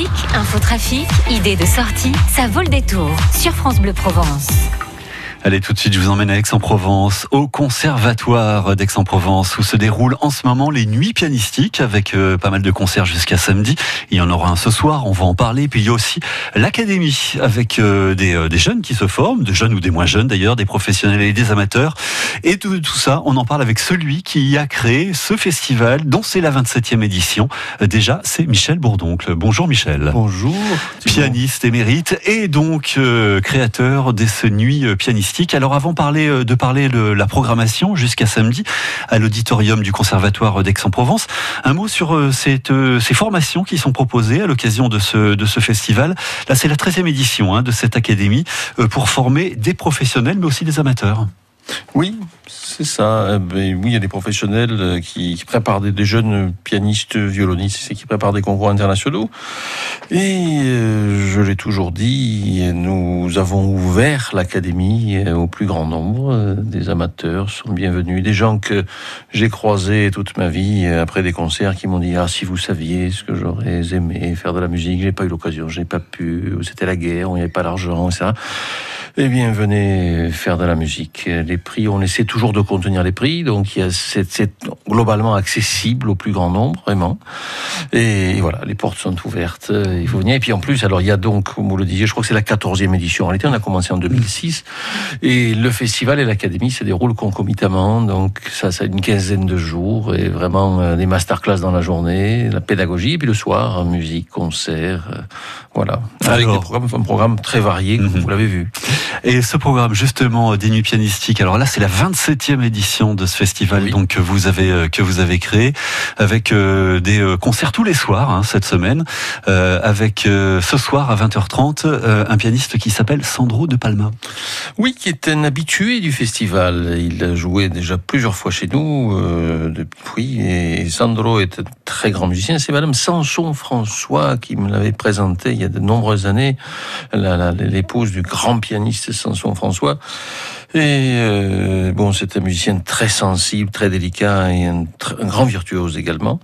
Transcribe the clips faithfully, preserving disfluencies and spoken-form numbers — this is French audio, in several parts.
Musique, infotrafic, idées de sortie, ça vaut le détour sur France Bleu Provence. Allez, tout de suite, je vous emmène à Aix-en-Provence, au Conservatoire d'Aix-en-Provence, où se déroulent en ce moment les nuits pianistiques, avec euh, pas mal de concerts jusqu'à samedi. Il y en aura un ce soir, on va en parler. Puis il y a aussi l'Académie, avec euh, des, euh, des jeunes qui se forment, des jeunes ou des moins jeunes d'ailleurs, des professionnels et des amateurs. Et tout, tout ça, on en parle avec celui qui a créé ce festival, dont c'est la vingt-septième édition. Euh, déjà, c'est Michel Bourdoncle. Bonjour Michel. Bonjour. Pianiste émérite et donc euh, créateur de ces nuits euh, pianistiques. Alors avant parler, de parler de la programmation jusqu'à samedi à l'auditorium du Conservatoire d'Aix-en-Provence, un mot sur cette, ces formations qui sont proposées à l'occasion de ce, de ce festival. Là, c'est la treizième édition hein, de cette académie pour former des professionnels mais aussi des amateurs. Oui, c'est ça. Ben, oui, il y a des professionnels qui, qui préparent des, des jeunes pianistes, violonistes, qui préparent des concours internationaux. Et euh, je l'ai toujours dit, nous avons ouvert l'académie au plus grand nombre. Des amateurs sont bienvenus, des gens que j'ai croisés toute ma vie après des concerts qui m'ont dit « Ah, si vous saviez ce que j'aurais aimé faire de la musique, j'ai pas eu l'occasion, j'ai pas pu, c'était la guerre, on n'y avait pas l'argent, et cetera » Eh bien, venez faire de la musique. Les prix, on essaie toujours de contenir les prix, donc il y a c'est, c'est globalement accessible au plus grand nombre, vraiment. Et voilà, les portes sont ouvertes, il faut venir. Et puis en plus, alors il y a donc, comme vous le disiez, je crois que c'est la quatorzième édition. En réalité, on a commencé en deux mille six, et le festival et l'académie se déroulent concomitamment, donc ça, ça a une quinzaine de jours, et vraiment des masterclass dans la journée, la pédagogie, et puis le soir, musique, concert, voilà. Avec alors, des programmes, un programme très varié, comme mm-hmm. vous l'avez vu. Et ce programme, justement, des nuits pianistiques, alors là, c'est la vingt-septième édition de ce festival oui. donc, que, vous avez, que vous avez créé, avec euh, des euh, concerts tous les soirs, hein, cette semaine, euh, avec euh, ce soir à vingt heures trente, euh, un pianiste qui s'appelle Sandro de Palma. Oui, qui est un habitué du festival. Il a joué déjà plusieurs fois chez nous, euh, depuis, et Sandro est un très grand musicien. C'est Madame Sanson-François qui me l'avait présenté il y a de nombreuses années, la, la, l'épouse du grand pianiste Sanson-François. Et euh, bon, c'est un musicien très sensible, très délicat et un, un grand virtuose également.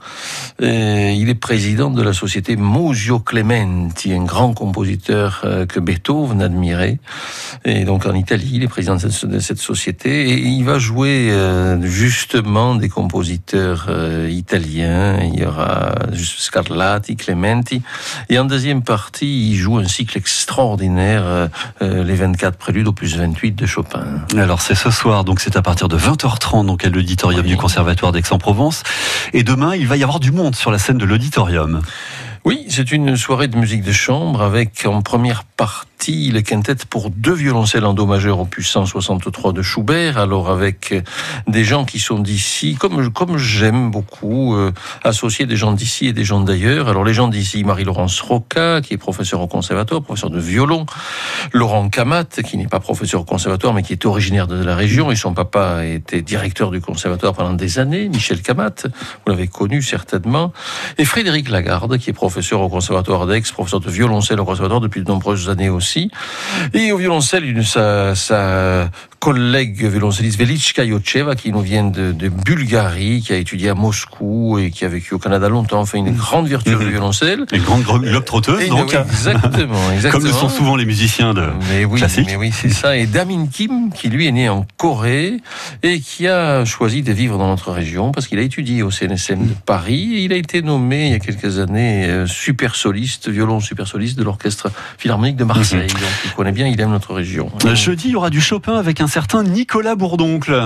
Et il est président de la société Muzio Clementi, un grand compositeur euh, que Beethoven admirait. Et donc en Italie, il est président de cette, de cette société et il va jouer euh, justement des compositeurs euh, italiens. Il y aura Scarlatti, Clementi. Et en deuxième partie, il joue un cycle extraordinaire, euh, euh, les vingt-quatre préludes opus vingt-huit de Chopin. Alors c'est ce soir, donc c'est à partir de vingt heures trente, donc à l'auditorium oui. du Conservatoire d'Aix-en-Provence. Et demain, il va y avoir du monde sur la scène de l'auditorium. Oui, c'est une soirée de musique de chambre avec en première partie le quintet pour deux violoncelles en do majeur opus cent soixante-trois de Schubert. Alors avec des gens qui sont d'ici, comme comme j'aime beaucoup euh, associer des gens d'ici et des gens d'ailleurs. Alors les gens d'ici, Marie-Laurence Rocca, qui est professeure au conservatoire, professeur de violon, Laurent Camat, qui n'est pas professeur au conservatoire mais qui est originaire de la région et son papa était directeur du conservatoire pendant des années, Michel Camat, vous l'avez connu certainement, et Frédéric Lagarde, qui est professeur professeur au Conservatoire d'Aix, professeur de violoncelle au Conservatoire depuis de nombreuses années aussi. Et au violoncelle, une, sa, sa collègue violoncelliste Velichka Yotcheva, qui nous vient de, de Bulgarie, qui a étudié à Moscou et qui a vécu au Canada longtemps, enfin une grande virtuose mmh. du violoncelle. Une grande globe-trotteuse, donc. Oui, exactement, exactement. Comme le sont souvent les musiciens de mais oui, classique. Mais oui, c'est ça. Et Damin Kim, qui lui est né en Corée et qui a choisi de vivre dans notre région parce qu'il a étudié au C N S M de Paris et il a été nommé il y a quelques années euh, super soliste, violon super soliste de l'Orchestre Philharmonique de Marseille. Mmh. Donc il connaît bien, il aime notre région. Jeudi, il y aura du Chopin avec un certain Nicolas Bourdoncle.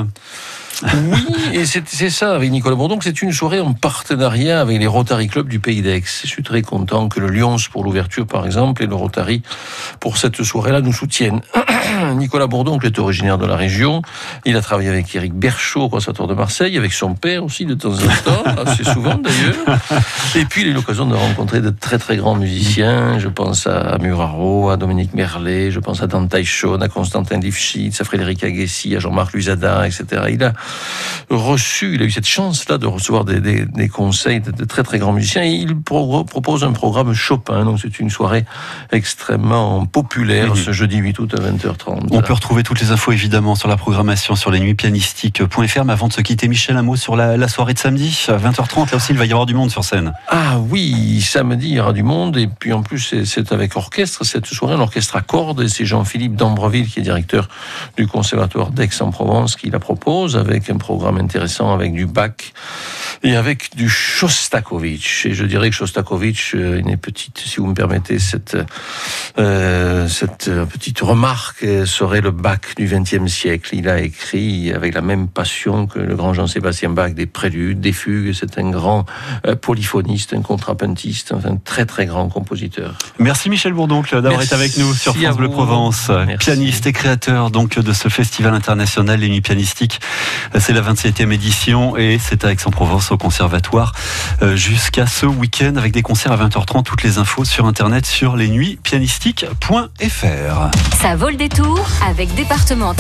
Oui, et c'est, c'est ça avec Nicolas Bourdoncle. C'est une soirée en partenariat avec les Rotary Club du Pays d'Aix. Je suis très content que le Lyons pour l'ouverture, par exemple, et le Rotary pour cette soirée-là nous soutiennent. Nicolas Bourdoncle est originaire de la région. Il a travaillé avec Éric Berchot au Conservatoire de Marseille, avec son père aussi de temps en temps, assez souvent d'ailleurs. Et puis il a eu l'occasion de rencontrer de très très grands musiciens. Je pense à Muraro, à Dominique Merlet, je pense à Dan Teichon, à Constantin Lifshitz, à Frédéric Aguessi, à Jean-Marc Luzada, et cetera. Il a reçu, il a eu cette chance-là de recevoir des, des, des conseils de, de très très grands musiciens. Et il pro- propose un programme Chopin, donc c'est une soirée extrêmement populaire, mmh. ce jeudi huit août à vingt heures trente. On peut retrouver toutes les infos évidemment sur la programmation sur les nuits pianistiques point f r. Mais avant de se quitter, Michel, un mot sur la, la soirée de samedi à vingt heures trente. Là aussi, il va y avoir du monde sur scène. Ah oui, samedi, il y aura du monde. Et puis en plus, c'est, c'est avec orchestre. Cette soirée, un orchestre à cordes. Et c'est Jean-Philippe d'Ambreville, qui est directeur du Conservatoire d'Aix-en-Provence, qui la propose, avec un programme intéressant, avec du Bach et avec du Shostakovich. Et je dirais que Shostakovich, une petite, si vous me permettez cette, euh, cette petite remarque, serait le Bach du vingtième siècle. Il a écrit avec la même passion que le grand Jean-Sébastien Bach des préludes, des fugues. C'est un grand euh, polyphoniste, un contrapuntiste, un très très grand compositeur. Merci Michel Bourdoncle d'avoir Merci été avec nous sur France Bleu Provence. Merci. Pianiste et créateur donc de ce festival international Les Nuits Pianistiques. C'est la vingt-septième édition et c'est à Aix-en-Provence au Conservatoire jusqu'à ce week-end avec des concerts à vingt heures trente. Toutes les infos sur internet sur les nuits pianistiques point f r. Ça vaut le détour avec Département